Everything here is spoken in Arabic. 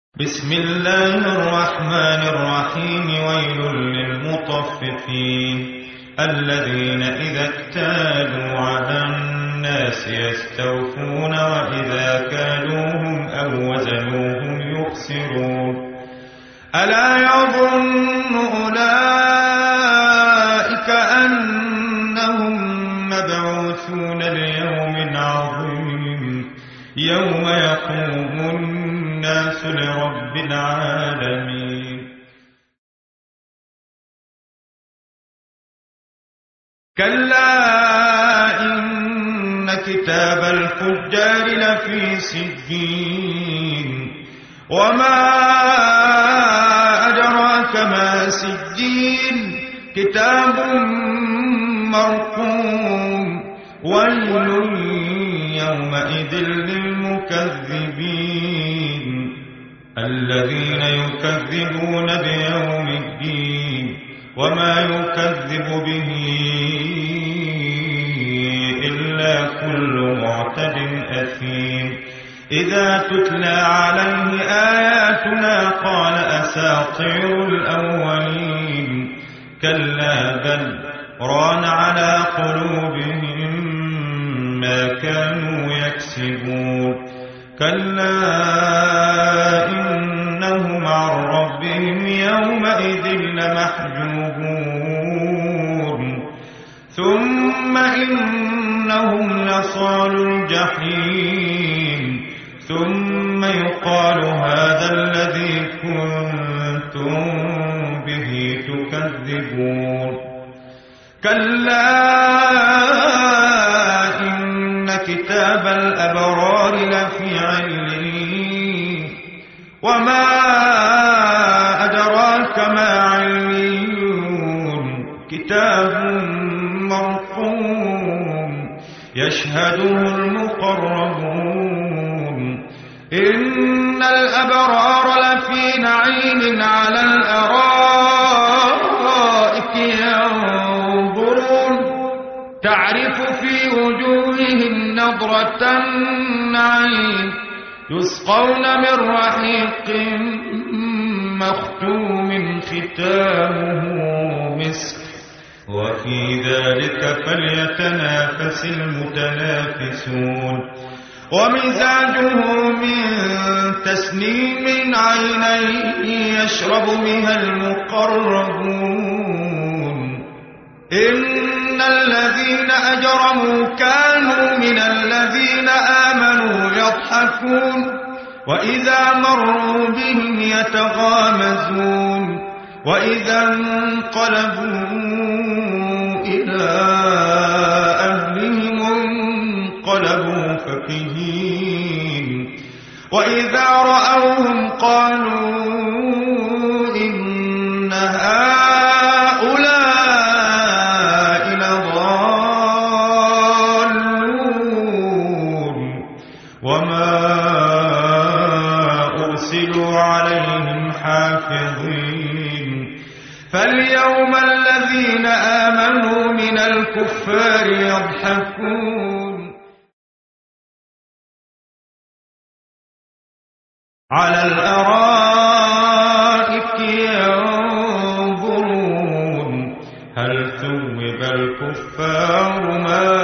بسم الله الرحمن الرحيم. ويل للمطففين الذين إذا اكتالوا على الناس يستوفون وإذا كالوهم أو وزنوهم يخسرون. ألا يظن أولئك أنهم مبعوثون ليوم عظيم يوم يقوم الناس لرب العالمين. كلا إن كتاب الفجار لفي سجين وما أدراك ما سجين كتاب مرقوم. ويل يومئذ للمكذبين الذين يكذبون بيوم الدين وما يكذب به إلا كل معتد أثيم. إذا تتلى عليه آياتنا قال أساطير الأولين. كلا بل ران على قلوبهم ما كانوا يكسبون. كلا إنهم عن ربهم يومئذ لمحجوبون. ثم إنهم لصالوا الجحيم. ثم يقال هذا الذي كنتم به تكذبون. كلا إن كتاب الأبرار لفي عليين وما أدراك ما عليون كتاب مرقوم يشهده المقربون. إن الأبرار لفي نعيم على الأرائك ينظرون تعرف في وجوههم نضرة النعيم يسقون من رحيق مختوم ختامه مسك وفي ذلك فليتنافس المتنافسون. ومزاجه من تسنيم عينا يشرب بها المقربون. إن الذين أجرموا كانوا من الذين آمنوا يضحكون وإذا مروا بهم يتغامزون. وإذا انقلبوا إلى أهلهم انقلبوا فكهين. وإذا رأوهم قالوا إن هؤلاء لضالون وما أرسلوا عليهم حافظين. فاليوم الذين آمنوا من الكفار يضحكون على الأرائك ينظرون هل ثوب الكفار ما